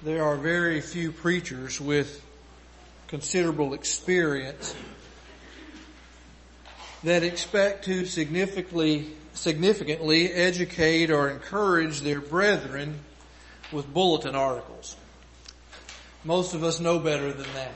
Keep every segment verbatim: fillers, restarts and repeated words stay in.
There are very few preachers with considerable experience that expect to significantly, significantly educate or encourage their brethren with bulletin articles. Most of us know better than that.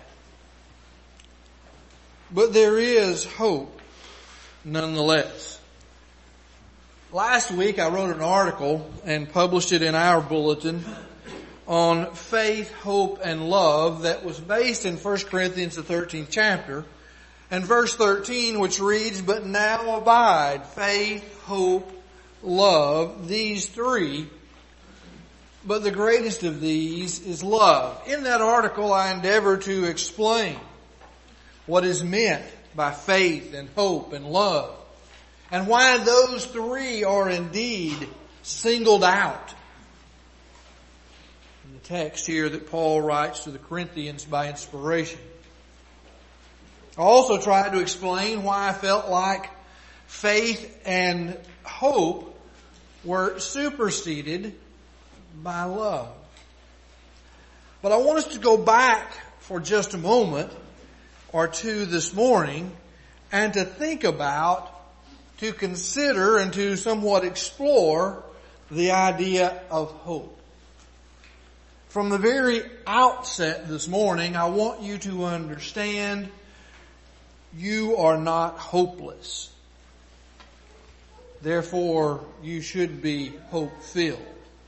But there is hope nonetheless. Last week I wrote an article and published it in our bulletin on faith, hope, and love that was based in First Corinthians, the thirteenth chapter, and verse thirteen, which reads, "But now abide faith, hope, love, these three, but the greatest of these is love." In that article I endeavor to explain what is meant by faith and hope and love, and why those three are indeed singled out in the text here that Paul writes to the Corinthians by inspiration. I also tried to explain why I felt like faith and hope were superseded by love. But I want us to go back for just a moment or two this morning and to think about, to consider, and to somewhat explore the idea of hope. From the very outset this morning, I want you to understand you are not hopeless. Therefore, you should be hope-filled.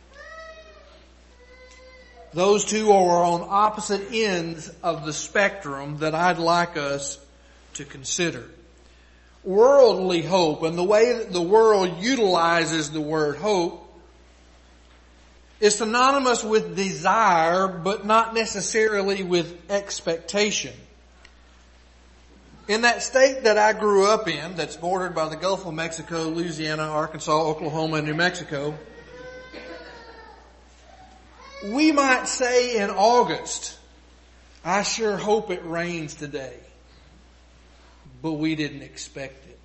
Those two are on opposite ends of the spectrum that I'd like us to consider. Worldly hope, and the way that the world utilizes the word hope, is synonymous with desire, but not necessarily with expectation. In that state that I grew up in, that's bordered by the Gulf of Mexico, Louisiana, Arkansas, Oklahoma, and New Mexico, we might say in August, "I sure hope it rains today." But we didn't expect it.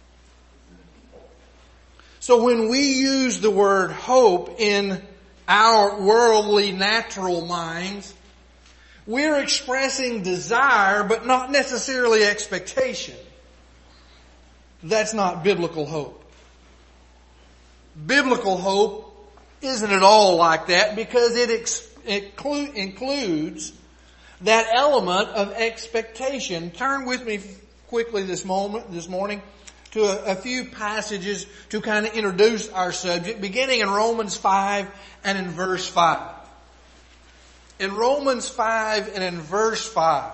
So when we use the word hope in our worldly, natural minds, we're expressing desire, but not necessarily expectation. That's not biblical hope. Biblical hope isn't at all like that, because it ex- inclu- includes that element of expectation. Turn with me quickly this moment, this morning, to a, a few passages to kind of introduce our subject, beginning in Romans five and in verse five. In Romans five and in verse five,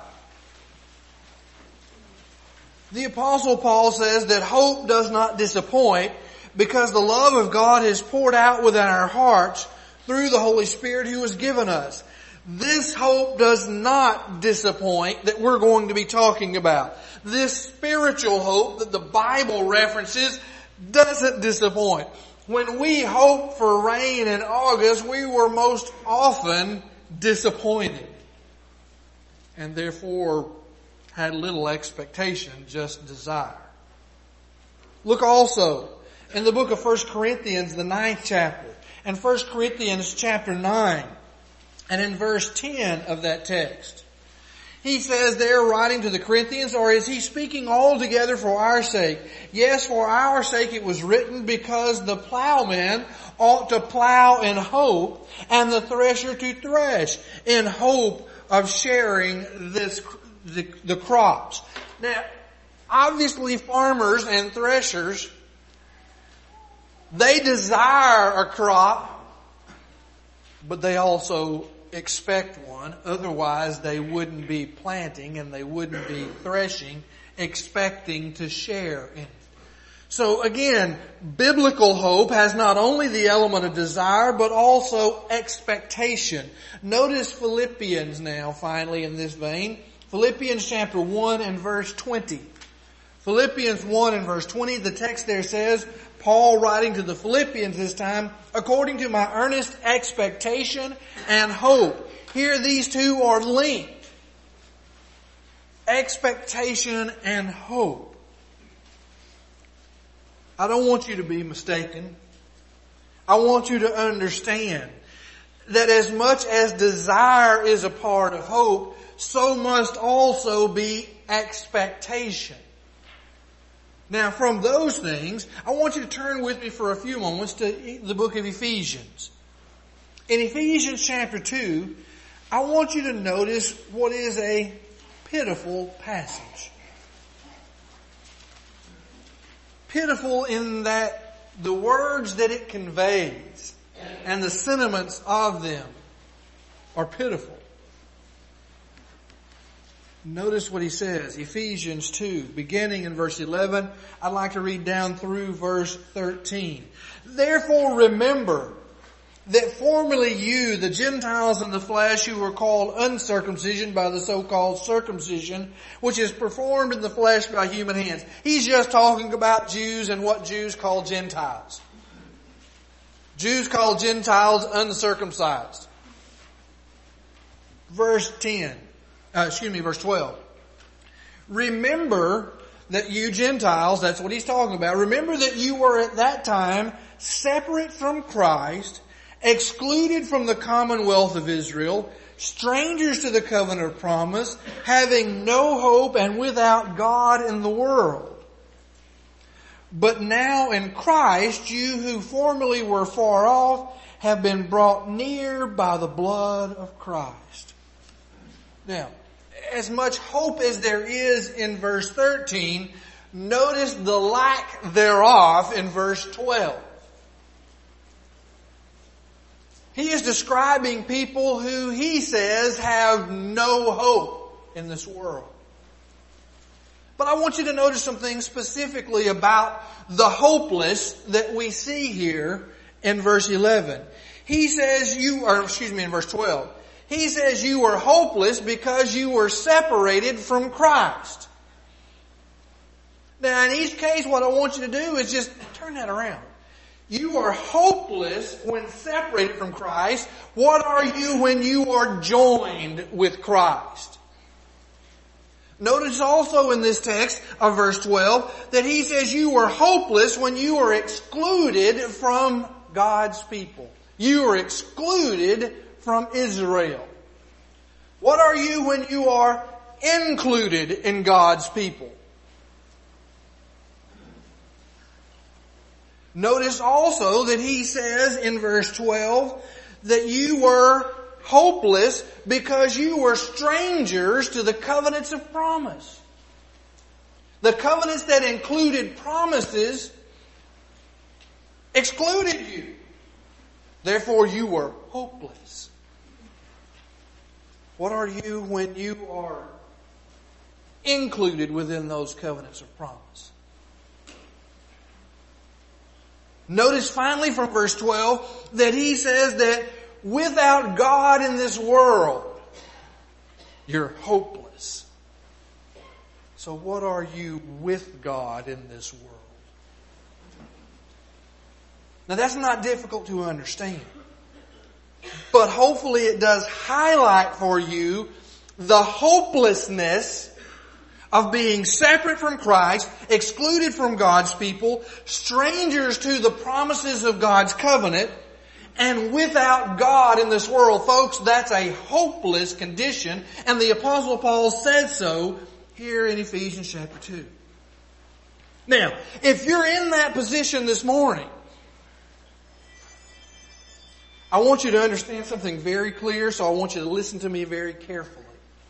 the Apostle Paul says that hope does not disappoint, because the love of God is poured out within our hearts through the Holy Spirit who was given us. This hope does not disappoint that we're going to be talking about. This spiritual hope that the Bible references doesn't disappoint. When we hope for rain in August, we were most often disappointed, and therefore had little expectation, just desire. Look also in the book of First Corinthians, the ninth chapter, and First Corinthians chapter nine, and in verse ten of that text. He says there, writing to the Corinthians, "Or is he speaking altogether for our sake? Yes, for our sake it was written, because the plowman ought to plow in hope, and the thresher to thresh in hope of sharing this the, the crops." Now, obviously farmers and threshers, they desire a crop, but they also expect one. Otherwise they wouldn't be planting and they wouldn't be threshing, expecting to share in it. So again, biblical hope has not only the element of desire, but also expectation. Notice Philippians now, finally, in this vein. Philippians chapter one and verse twenty. Philippians one and verse twenty, the text there says, Paul writing to the Philippians this time, "According to my earnest expectation and hope." Here these two are linked. Expectation and hope. I don't want you to be mistaken. I want you to understand that as much as desire is a part of hope, so must also be expectation. Now, from those things, I want you to turn with me for a few moments to the book of Ephesians. In Ephesians chapter two, I want you to notice what is a pitiful passage. Pitiful in that the words that it conveys and the sentiments of them are pitiful. Notice what he says, Ephesians two, beginning in verse eleven. I'd like to read down through verse thirteen. Therefore remember that formerly you, the Gentiles in the flesh, who were called uncircumcision by the so-called circumcision, which is performed in the flesh by human hands. He's just talking about Jews and what Jews call Gentiles. Jews call Gentiles uncircumcised. Verse ten. Uh, excuse me, verse twelve. Remember that you Gentiles, that's what he's talking about. Remember that you were at that time separate from Christ, excluded from the commonwealth of Israel, strangers to the covenant of promise, having no hope and without God in the world. But now in Christ, you who formerly were far off have been brought near by the blood of Christ. Now, as much hope as there is in verse thirteen, notice the lack thereof in verse twelve. He is describing people who he says have no hope in this world. But I want you to notice some things specifically about the hopeless that we see here in verse eleven. He says you are, excuse me, in verse twelve. He says you were hopeless because you were separated from Christ. Now in each case what I want you to do is just turn that around. You are hopeless when separated from Christ. What are you when you are joined with Christ? Notice also in this text of verse twelve that he says you were hopeless when you were excluded from God's people. You were excluded from Israel. What are you when you are included in God's people? Notice also that he says in verse twelve that you were hopeless because you were strangers to the covenants of promise. The covenants that included promises excluded you. Therefore you were hopeless. What are you when you are included within those covenants of promise? Notice finally from verse twelve that he says that without God in this world, you're hopeless. So what are you with God in this world? Now that's not difficult to understand. But hopefully it does highlight for you the hopelessness of being separate from Christ, excluded from God's people, strangers to the promises of God's covenant, and without God in this world. Folks, that's a hopeless condition, and the Apostle Paul said so here in Ephesians chapter two. Now, if you're in that position this morning, I want you to understand something very clear, so I want you to listen to me very carefully.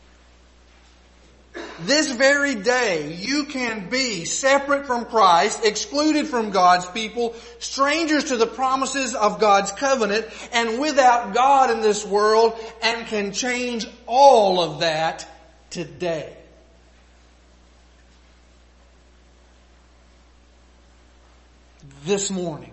This very day, you can be separate from Christ, excluded from God's people, strangers to the promises of God's covenant, and without God in this world, and can change all of that today. This morning.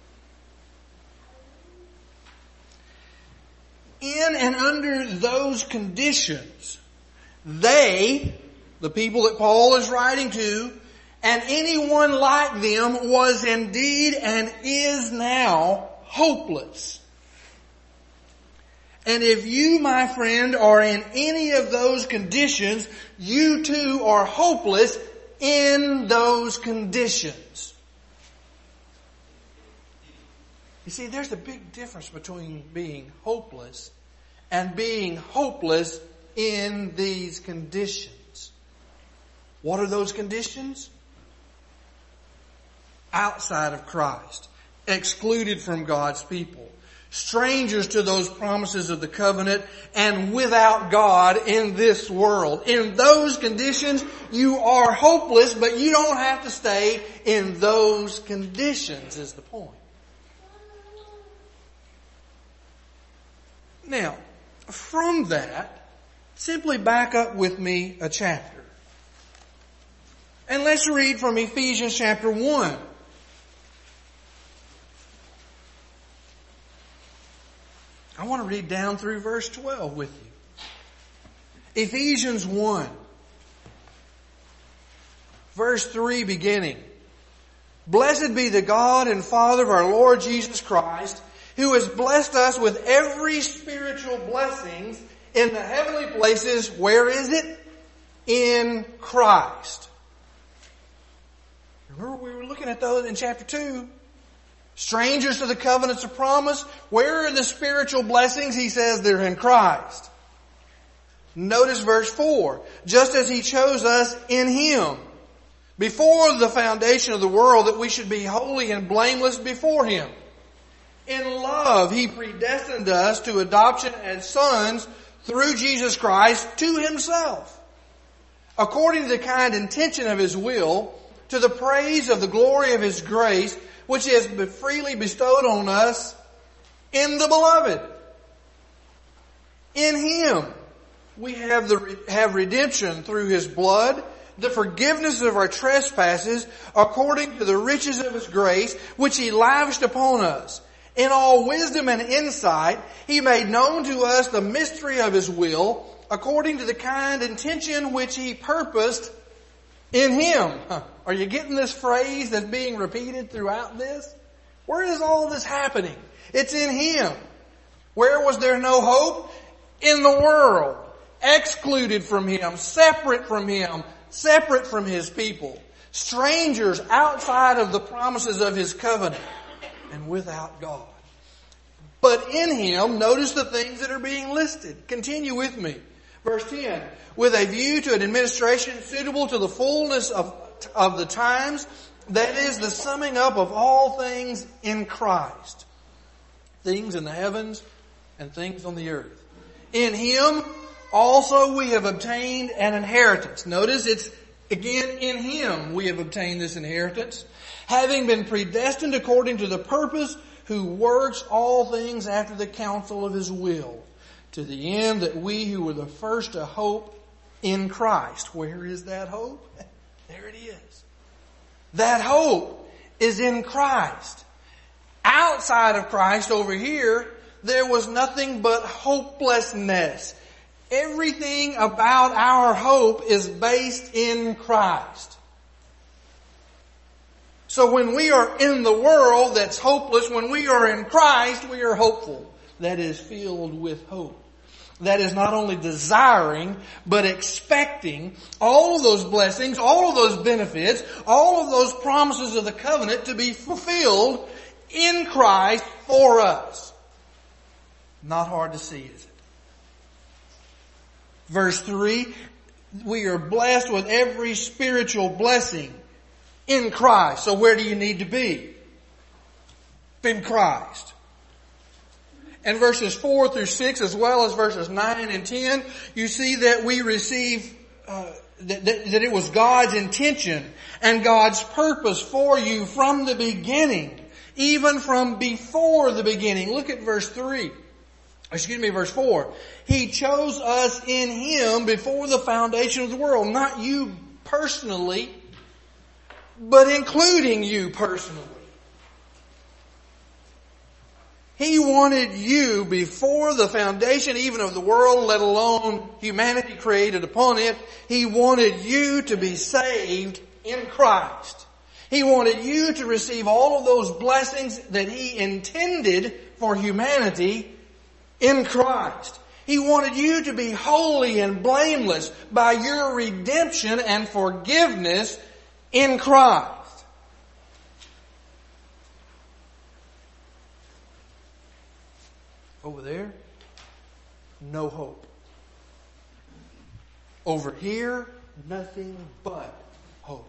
In and under those conditions, they, the people that Paul is writing to, and anyone like them was indeed and is now hopeless. And if you, my friend, are in any of those conditions, you too are hopeless in those conditions. You see, there's a big difference between being hopeless and being hopeless in these conditions. What are those conditions? Outside of Christ, excluded from God's people, strangers to those promises of the covenant, and without God in this world. In those conditions, you are hopeless, but you don't have to stay in those conditions, is the point. Now, from that, simply back up with me a chapter. And let's read from Ephesians chapter one. I want to read down through verse twelve with you. Ephesians one. Verse three beginning. Blessed be the God and Father of our Lord Jesus Christ, who has blessed us with every spiritual blessings in the heavenly places. Where is it? In Christ. Remember we were looking at those in chapter two. Strangers to the covenants of promise. Where are the spiritual blessings? He says they're in Christ. Notice verse four. Just as He chose us in Him before the foundation of the world, that we should be holy and blameless before Him. In love, He predestined us to adoption as sons through Jesus Christ to Himself, according to the kind intention of His will, to the praise of the glory of His grace, which He has freely bestowed on us in the Beloved. In Him we have the have redemption through His blood, the forgiveness of our trespasses, according to the riches of His grace, which He lavished upon us. In all wisdom and insight, He made known to us the mystery of His will, according to the kind intention which He purposed in Him. Are you getting this phrase that's being repeated throughout this? Where is all this happening? It's in Him. Where was there no hope? In the world. Excluded from Him, separate from Him, separate from His people. Strangers outside of the promises of His covenant, and without God. But in Him, notice the things that are being listed. Continue with me. Verse ten. With a view to an administration suitable to the fullness of, of the times, that is the summing up of all things in Christ. Things in the heavens and things on the earth. In Him also we have obtained an inheritance. Notice it's again in Him we have obtained this inheritance, having been predestined according to the purpose, who works all things after the counsel of His will, to the end that we who were the first to hope in Christ. Where is that hope? There it is. That hope is in Christ. Outside of Christ over here, there was nothing but hopelessness. Everything about our hope is based in Christ. So when we are in the world that's hopeless, when we are in Christ, we are hopeful. That is filled with hope. That is not only desiring, but expecting all of those blessings, all of those benefits, all of those promises of the covenant to be fulfilled in Christ for us. Not hard to see, is it? Verse three, we are blessed with every spiritual blessing in Christ. So where do you need to be? In Christ. And verses four through six, as well as verses nine and ten, you see that we receive, uh, that, that, that it was God's intention and God's purpose for you from the beginning, even from before the beginning. Look at verse three. Excuse me, verse four. He chose us in Him before the foundation of the world. Not you personally, but including you personally. He wanted you before the foundation even of the world, let alone humanity created upon it. He wanted you to be saved in Christ. He wanted you to receive all of those blessings that He intended for humanity in Christ. He wanted you to be holy and blameless by your redemption and forgiveness in Christ. Over there, no hope. Over here, nothing but hope.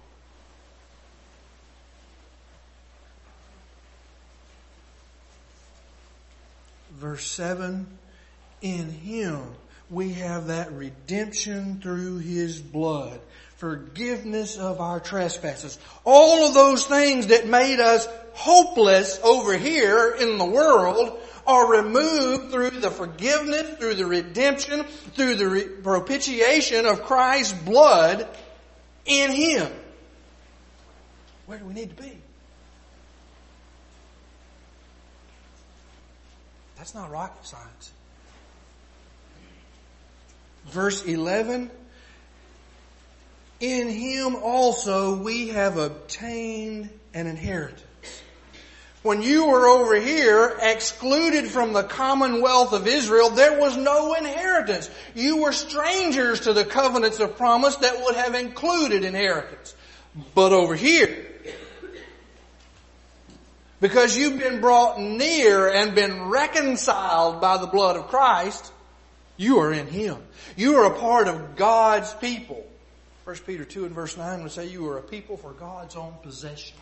Verse seven, in Him we have that redemption through His blood, forgiveness of our trespasses. All of those things that made us hopeless over here in the world are removed through the forgiveness, through the redemption, through the re- propitiation of Christ's blood in Him. Where do we need to be? That's not rocket science. Verse eleven, in Him also we have obtained an inheritance. When you were over here, excluded from the commonwealth of Israel, there was no inheritance. You were strangers to the covenants of promise that would have included inheritance. But over here, because you've been brought near and been reconciled by the blood of Christ, you are in Him. You are a part of God's people. First Peter two and verse nine would say you are a people for God's own possession.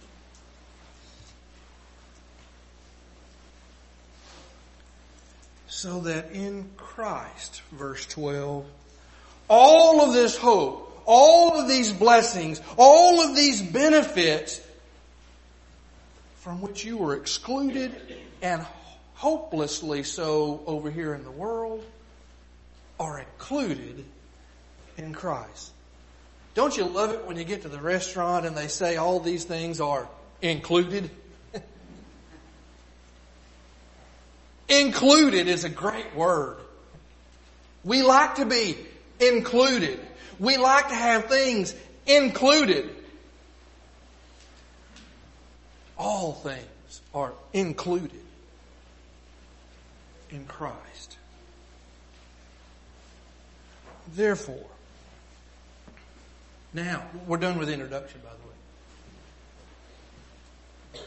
So that in Christ, verse twelve, all of this hope, all of these blessings, all of these benefits from which you were excluded and hopelessly so over here in the world are included in Christ. Don't you love it when you get to the restaurant and they say all these things are included? Included is a great word. We like to be included. We like to have things included. All things are included in Christ. Therefore, now, we're done with the introduction, by the way.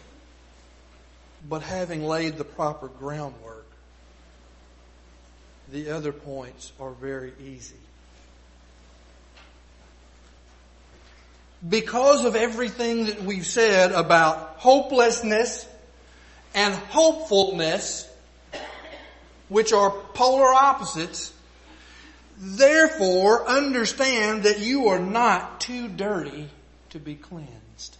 But having laid the proper groundwork, the other points are very easy. Because of everything that we've said about hopelessness and hopefulness, which are polar opposites, therefore understand that you are not too dirty to be cleansed.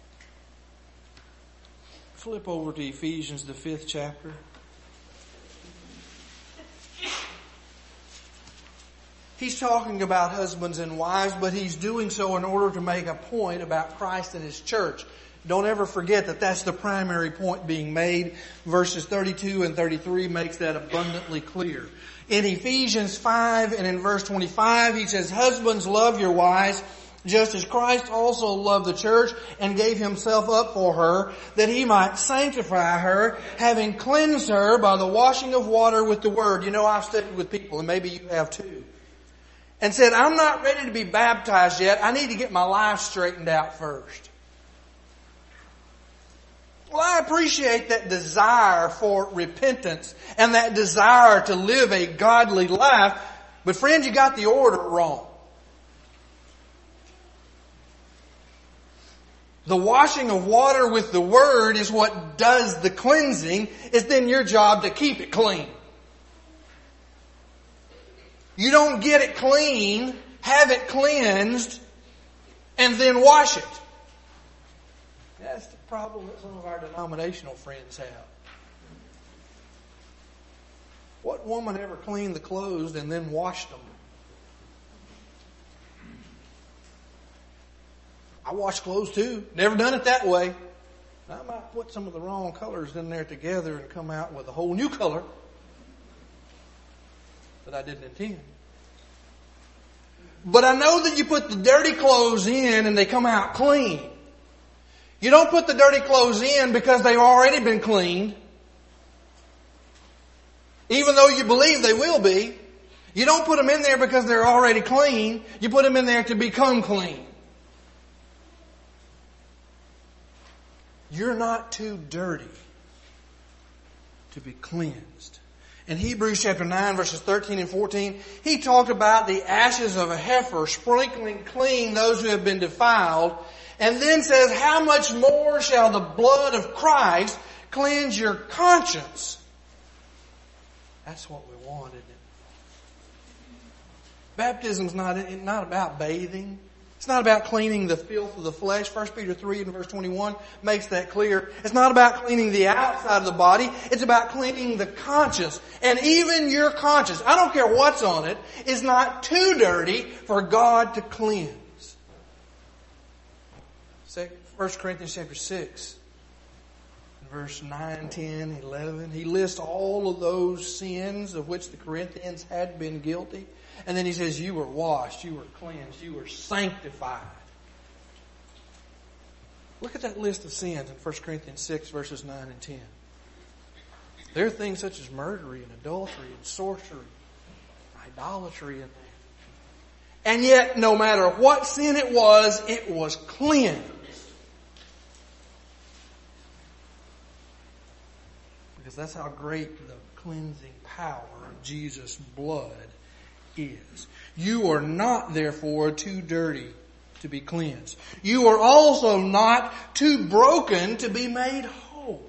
Flip over to Ephesians, the fifth chapter. He's talking about husbands and wives, but he's doing so in order to make a point about Christ and His church. Don't ever forget that that's the primary point being made. Verses thirty-two and thirty-three makes that abundantly clear. In Ephesians five and in verse twenty-five, he says, husbands, love your wives, just as Christ also loved the church and gave Himself up for her, that He might sanctify her, having cleansed her by the washing of water with the word. You know, I've studied with people, and maybe you have too, and said, I'm not ready to be baptized yet. I need to get my life straightened out first. Well, I appreciate that desire for repentance and that desire to live a godly life, but friends, you got the order wrong. The washing of water with the Word is what does the cleansing. It's then your job to keep it clean. You don't get it clean, have it cleansed, and then wash it. That's the problem that some of our denominational friends have. What woman ever cleaned the clothes and then washed them? I wash clothes too. Never done it that way. I might put some of the wrong colors in there together and come out with a whole new color that I didn't intend. But I know that you put the dirty clothes in and they come out clean. You don't put the dirty clothes in because they've already been cleaned. Even though you believe they will be. You don't put them in there because they're already clean. You put them in there to become clean. You're not too dirty to be cleansed. In Hebrews chapter nine verses thirteen and fourteen, he talked about the ashes of a heifer sprinkling clean those who have been defiled, and then says, how much more shall the blood of Christ cleanse your conscience? That's what we want, isn't it? Baptism's not, not about bathing. It's not about cleaning the filth of the flesh. First Peter three and verse twenty-one makes that clear. It's not about cleaning the outside of the body. It's about cleaning the conscience. And even your conscience, I don't care what's on it, is not too dirty for God to cleanse. First Corinthians chapter six, verse nine, ten, eleven, he lists all of those sins of which the Corinthians had been guilty. And then he says, you were washed, you were cleansed, you were sanctified. Look at that list of sins in First Corinthians six, verses nine and ten. There are things such as murder and adultery and sorcery, idolatry in there. And yet, no matter what sin it was, it was cleansed. Because that's how great the cleansing power of Jesus' blood is. You are not, therefore, too dirty to be cleansed. You are also not too broken to be made whole.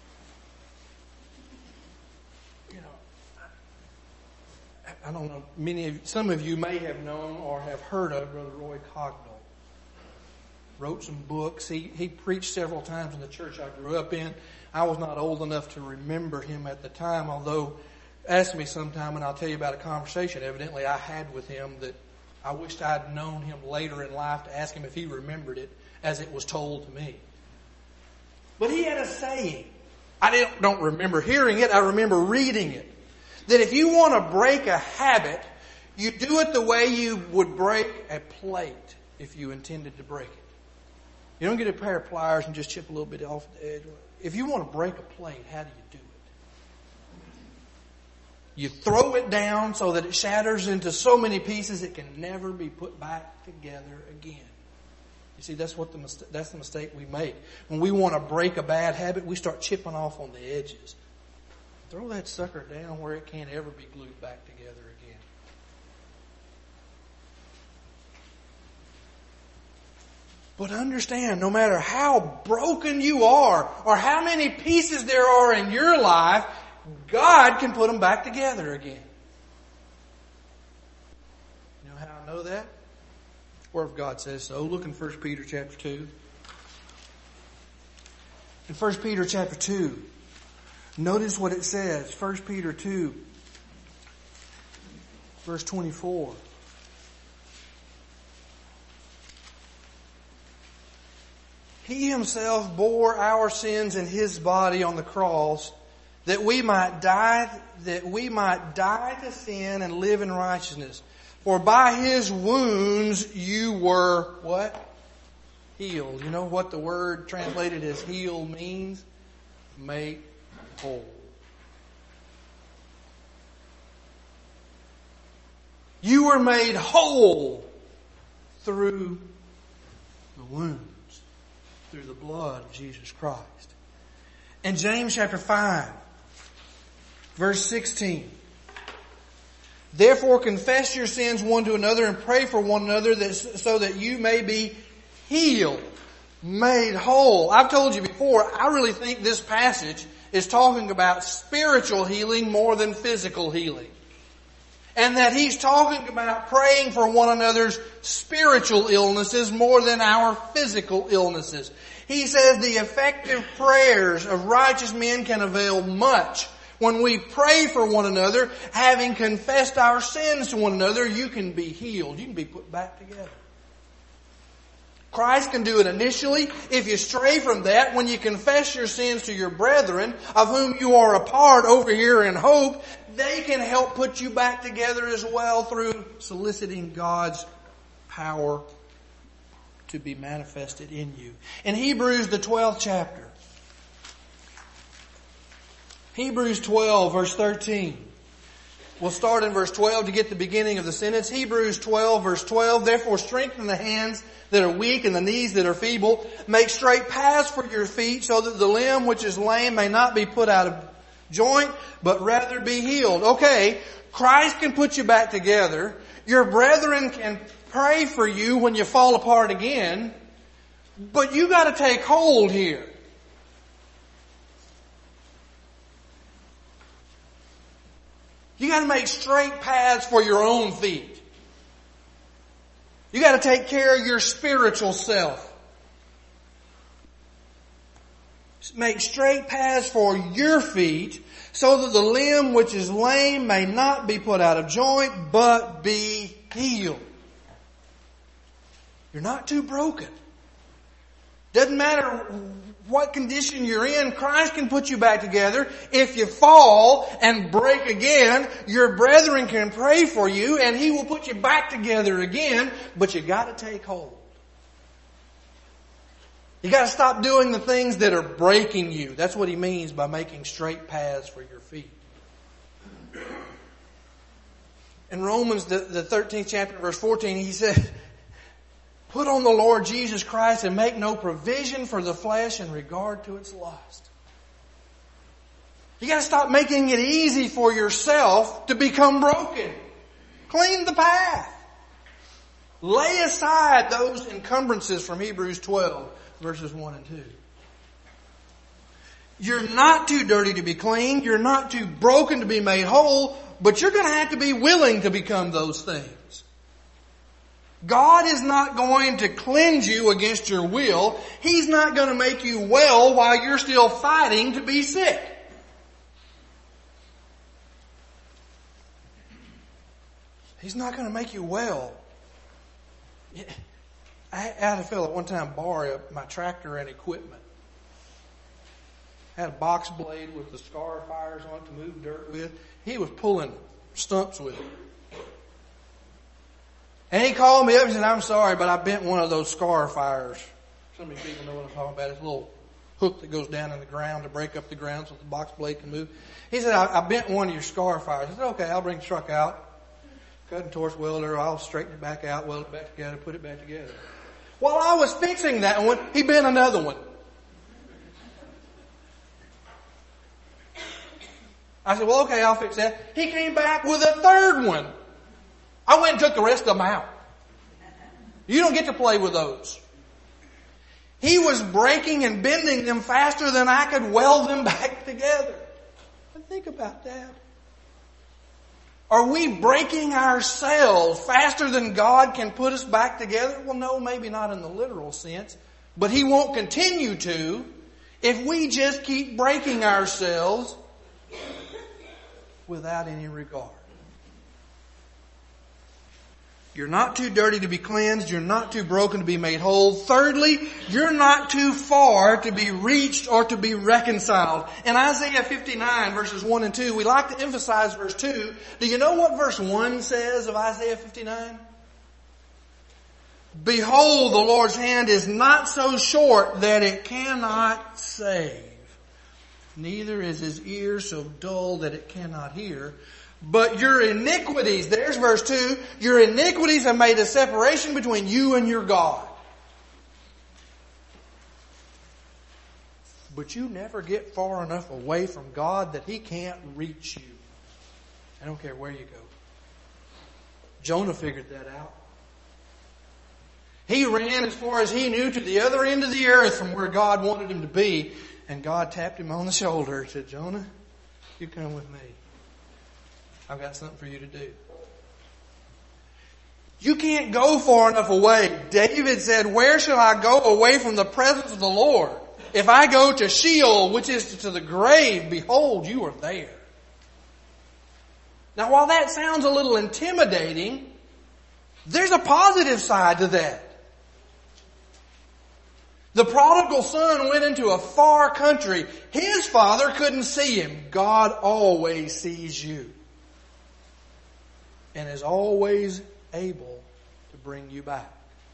You know, I, I don't know, many of some of you may have known or have heard of Brother Roy Cogdell. Wrote some books. He, he preached several times in the church I grew up in. I was not old enough to remember him at the time, although ask me sometime and I'll tell you about a conversation evidently I had with him that I wished I'd known him later in life to ask him if he remembered it as it was told to me. But he had a saying. I didn't, don't remember hearing it. I remember reading it. That if you want to break a habit, you do it the way you would break a plate if you intended to break it. You don't get a pair of pliers and just chip a little bit off the edge. If you want to break a plate, how do you do it? You throw it down so that it shatters into so many pieces it can never be put back together again. You see, that's what the mistake, that's the mistake we make. When we want to break a bad habit, we start chipping off on the edges. Throw that sucker down where it can't ever be glued back together again. But understand, no matter how broken you are or how many pieces there are in your life, God can put them back together again. You know how I know that? Word of God says so. Look in First Peter chapter two. In First Peter chapter two, notice what it says. First Peter two, verse twenty-four. He himself bore our sins in his body on the cross, that we might die, that we might die to sin and live in righteousness. For by his wounds you were, what? Healed. You know what the word translated as healed means? Made whole. You were made whole through the wounds, through the blood of Jesus Christ. In James chapter five, verse sixteen. Therefore confess your sins one to another and pray for one another that, so that you may be healed, made whole. I've told you before, I really think this passage is talking about spiritual healing more than physical healing. And that he's talking about praying for one another's spiritual illnesses more than our physical illnesses. He says the effective prayers of righteous men can avail much. When we pray for one another, having confessed our sins to one another, you can be healed. You can be put back together. Christ can do it initially. If you stray from that, when you confess your sins to your brethren, of whom you are a part over here in hope, they can help put you back together as well through soliciting God's power to be manifested in you. In Hebrews, the twelfth chapter, Hebrews twelve, verse thirteen. We'll start in verse twelve to get the beginning of the sentence. Hebrews twelve, verse twelve. Therefore strengthen the hands that are weak and the knees that are feeble. Make straight paths for your feet so that the limb which is lame may not be put out of, joint, but rather be healed. Okay, Christ can put you back together. Your brethren can pray for you when you fall apart again. But you got to take hold here. You got to make straight paths for your own feet. You got to take care of your spiritual self. Make straight paths for your feet so that the limb which is lame may not be put out of joint, but be healed. You're not too broken. Doesn't matter what condition you're in, Christ can put you back together. If you fall and break again, your brethren can pray for you and He will put you back together again, but you got to take hold. You got to stop doing the things that are breaking you. That's what He means by making straight paths for your feet. In Romans, the, the thirteenth chapter, verse fourteen, He said, put on the Lord Jesus Christ and make no provision for the flesh in regard to its lust. You got to stop making it easy for yourself to become broken. Clean the path. Lay aside those encumbrances from Hebrews twelve, verses one and two. You're not too dirty to be clean. You're not too broken to be made whole, but you're going to have to be willing to become those things. God is not going to cleanse you against your will. He's not going to make you well while you're still fighting to be sick. He's not going to make you well. I had a fellow at one time borrow my tractor and equipment. Had a box blade with the scar fires on it to move dirt with. He was pulling stumps with it. And he called me up and said, I'm sorry, but I bent one of those scar fires. Some of you people know what I'm talking about. It's a little hook that goes down in the ground to break up the ground so the box blade can move. He said, I, I bent one of your scar fires. I said, okay, I'll bring the truck out. Cut and torch welder. I'll straighten it back out, weld it back together, put it back together. While I was fixing that one, he bent another one. I said, well, okay, I'll fix that. He came back with a third one. I went and took the rest of them out. You don't get to play with those. He was breaking and bending them faster than I could weld them back together. But think about that. Are we breaking ourselves faster than God can put us back together? Well, no, maybe not in the literal sense. But He won't continue to if we just keep breaking ourselves without any regard. You're not too dirty to be cleansed. You're not too broken to be made whole. Thirdly, you're not too far to be reached or to be reconciled. In Isaiah fifty-nine, verses one and two, we like to emphasize verse two. Do you know what verse one says of Isaiah fifty-nine? Behold, the Lord's hand is not so short that it cannot save. Neither is His ear so dull that it cannot hear. But your iniquities, there's verse two, your iniquities have made a separation between you and your God. But you never get far enough away from God that He can't reach you. I don't care where you go. Jonah figured that out. He ran as far as he knew to the other end of the earth from where God wanted him to be. And God tapped him on the shoulder and said, Jonah, you come with me. I've got something for you to do. You can't go far enough away. David said, where shall I go away from the presence of the Lord? If I go to Sheol, which is to the grave, behold, you are there. Now, while that sounds a little intimidating, there's a positive side to that. The prodigal son went into a far country. His father couldn't see him. God always sees you. And is always able to bring you back.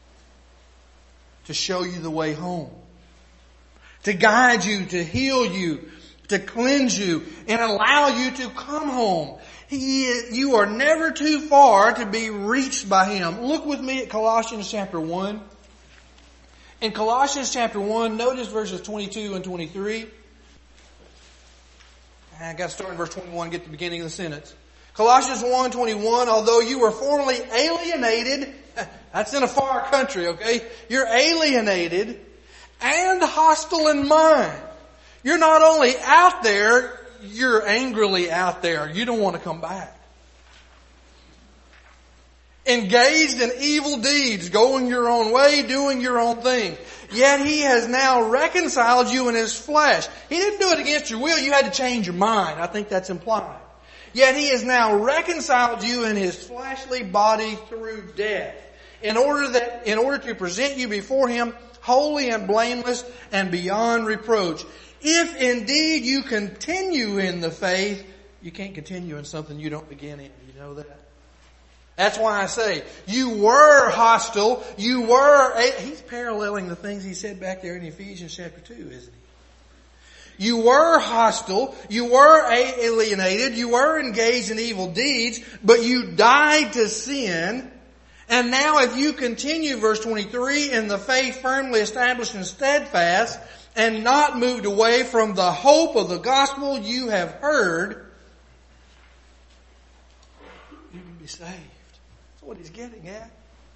To show you the way home. To guide you, to heal you, to cleanse you, and allow you to come home. He, you are never too far to be reached by Him. Look with me at Colossians chapter one. In Colossians chapter one, notice verses twenty-two and twenty-three. I got to start in verse twenty-one, get to the beginning of the sentence. Colossians one twenty-one, although you were formerly alienated, that's in a far country, okay? You're alienated and hostile in mind. You're not only out there, you're angrily out there. You don't want to come back. Engaged in evil deeds, going your own way, doing your own thing. Yet He has now reconciled you in His flesh. He didn't do it against your will. You had to change your mind. I think that's implied. Yet He has now reconciled you in His fleshly body through death, in order that, in order to present you before Him holy and blameless and beyond reproach. If indeed you continue in the faith, you can't continue in something you don't begin in. You know that? That's why I say, you were hostile, you were, he's paralleling the things he said back there in Ephesians chapter two, isn't he? You were hostile, you were alienated, you were engaged in evil deeds, but you died to sin. And now if you continue, verse twenty-three, in the faith firmly established and steadfast, and not moved away from the hope of the gospel you have heard, you can be saved. That's what he's getting at.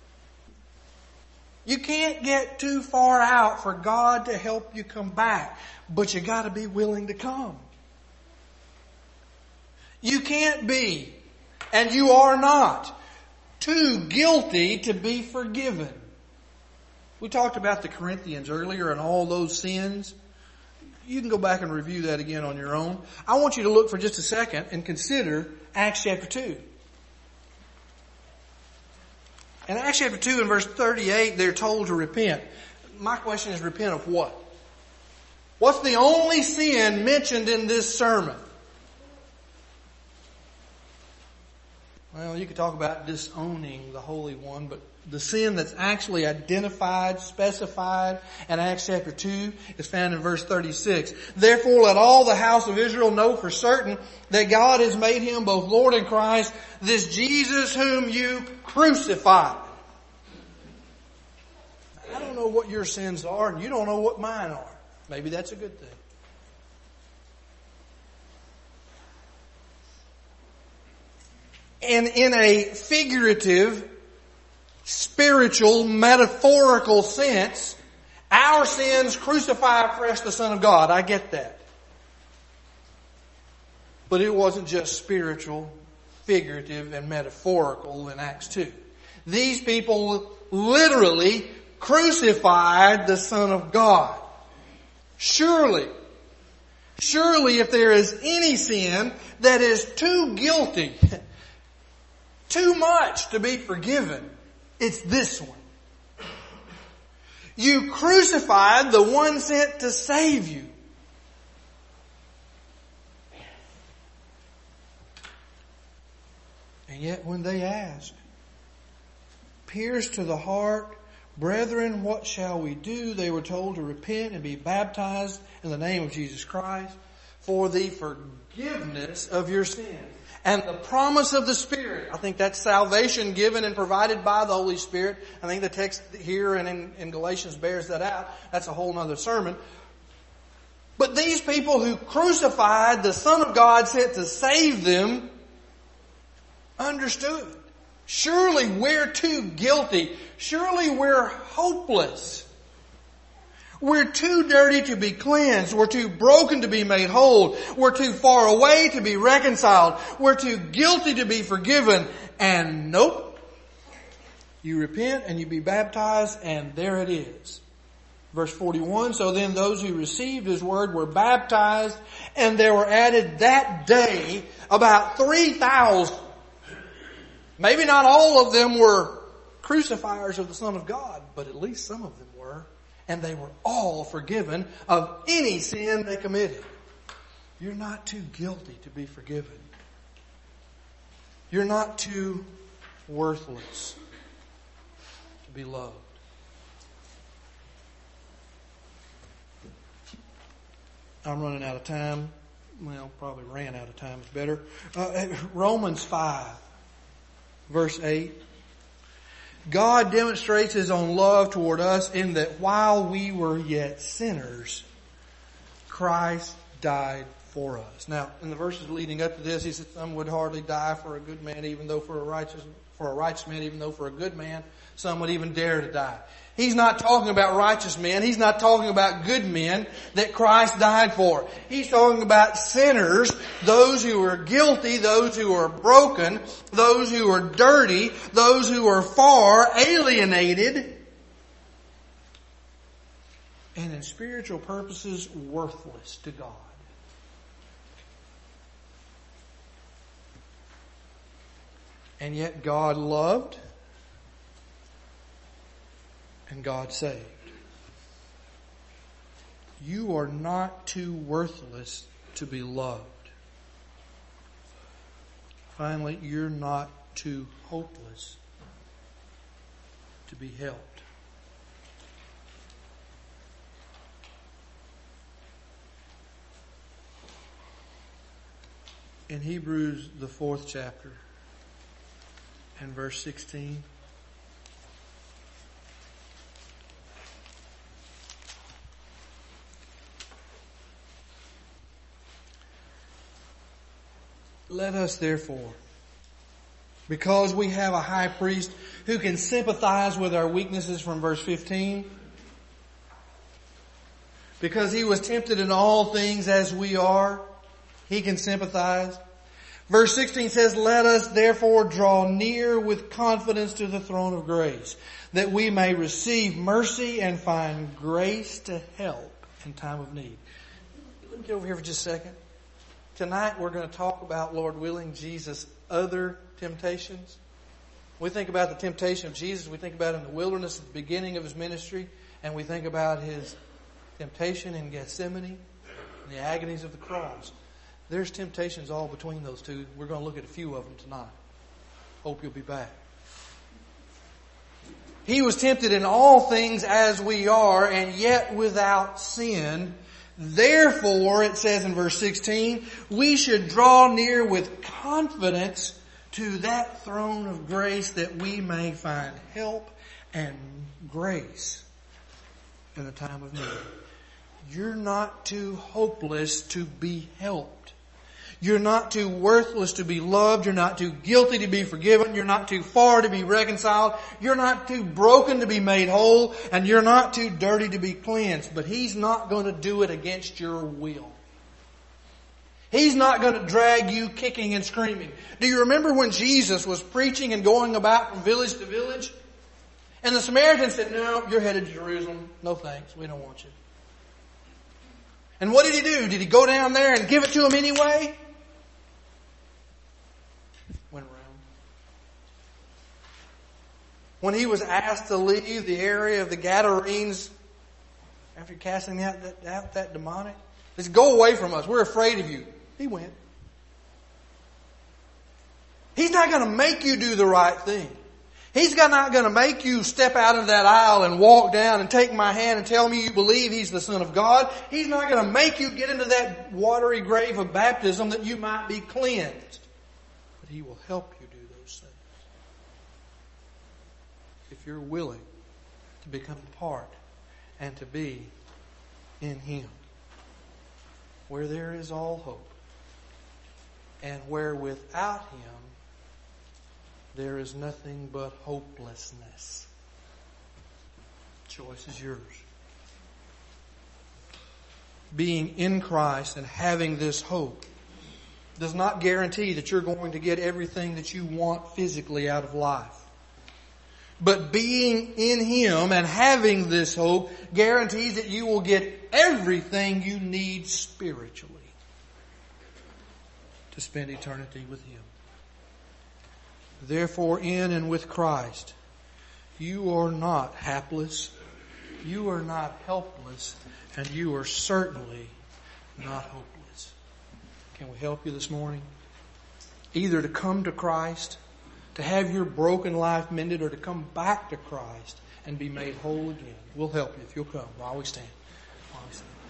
You can't get too far out for God to help you come back, but you got to be willing to come. You can't be, and you are not, too guilty to be forgiven. We talked about the Corinthians earlier and all those sins. You can go back and review that again on your own. I want you to look for just a second and consider Acts chapter two. In Acts chapter two and verse thirty-eight, they're told to repent. My question is, repent of what? What's the only sin mentioned in this sermon? Well, you could talk about disowning the Holy One, but the sin that's actually identified, specified in Acts chapter two is found in verse thirty-six. Therefore, let all the house of Israel know for certain that God has made Him both Lord and Christ, this Jesus whom you crucified. I don't know what your sins are, and you don't know what mine are. Maybe that's a good thing. And in a figurative, spiritual, metaphorical sense, our sins crucify afresh the Son of God. I get that. But it wasn't just spiritual, figurative, and metaphorical in Acts two. These people literally crucified the Son of God. Surely, surely if there is any sin that is too guilty, too much to be forgiven, it's this one. You crucified the one sent to save you. And yet when they ask, pierced to the heart, brethren, what shall we do? They were told to repent and be baptized in the name of Jesus Christ for the forgiveness of your sins. And the promise of the Spirit. I think that's salvation given and provided by the Holy Spirit. I think the text here and in, in Galatians bears that out. That's a whole other sermon. But these people who crucified the Son of God sent to save them understood. Surely we're too guilty. Surely we're hopeless. We're too dirty to be cleansed. We're too broken to be made whole. We're too far away to be reconciled. We're too guilty to be forgiven. And nope. You repent and you be baptized, and there it is. Verse forty-one, so then those who received His word were baptized, and there were added that day about three thousand. Maybe not all of them were crucifiers of the Son of God, but at least some of them were. And they were all forgiven of any sin they committed. You're not too guilty to be forgiven. You're not too worthless to be loved. I'm running out of time. Well, probably ran out of time is better. Uh, Romans five, verse eight. God demonstrates His own love toward us in that while we were yet sinners, Christ died for us. Now, in the verses leading up to this, he said, some would hardly die for a good man, even though for a righteous, for a righteous man, even though for a good man, some would even dare to die. He's not talking about righteous men. He's not talking about good men that Christ died for. He's talking about sinners, those who are guilty, those who are broken, those who are dirty, those who are far alienated, and in spiritual purposes, worthless to God. And yet God loved and God saved. You are not too worthless to be loved. Finally, you're not too hopeless to be helped. In Hebrews, the fourth chapter, and verse sixteen, let us therefore, because we have a high priest who can sympathize with our weaknesses, from verse fifteen, because he was tempted in all things as we are, he can sympathize. Verse sixteen says, let us therefore draw near with confidence to the throne of grace, that we may receive mercy and find grace to help in time of need. Let me get over here for just a second. Tonight we're going to talk about, Lord willing, Jesus' other temptations. We think about the temptation of Jesus. We think about it in the wilderness at the beginning of his ministry. And we think about his temptation in Gethsemane and the agonies of the cross. There's temptations all between those two. We're going to look at a few of them tonight. Hope you'll be back. He was tempted in all things as we are, and yet without sin. Therefore, it says in verse sixteen, we should draw near with confidence to that throne of grace, that we may find help and grace in the time of need. You're not too hopeless to be helped. You're not too worthless to be loved. You're not too guilty to be forgiven. You're not too far to be reconciled. You're not too broken to be made whole. And you're not too dirty to be cleansed. But He's not going to do it against your will. He's not going to drag you kicking and screaming. Do you remember when Jesus was preaching and going about from village to village? And the Samaritans said, no, you're headed to Jerusalem. No thanks. We don't want you. And what did He do? Did He go down there and give it to them anyway? Went around. When He was asked to leave the area of the Gadarenes after casting out that, out that demonic, He said, go away from us. We're afraid of you. He went. He's not going to make you do the right thing. He's not going to make you step out of that aisle and walk down and take my hand and tell me you believe He's the Son of God. He's not going to make you get into that watery grave of baptism that you might be cleansed. But He will help you do those things. If you're willing to become part and to be in Him, where there is all hope, and where without Him there is nothing but hopelessness. Choice is yours. Being in Christ and having this hope does not guarantee that you're going to get everything that you want physically out of life. But being in Him and having this hope guarantees that you will get everything you need spiritually to spend eternity with Him. Therefore, in and with Christ, you are not hapless, you are not helpless, and you are certainly not hopeless. Can we help you this morning? Either to come to Christ, to have your broken life mended, or to come back to Christ and be made whole again. We'll help you if you'll come while we stand. While we stand.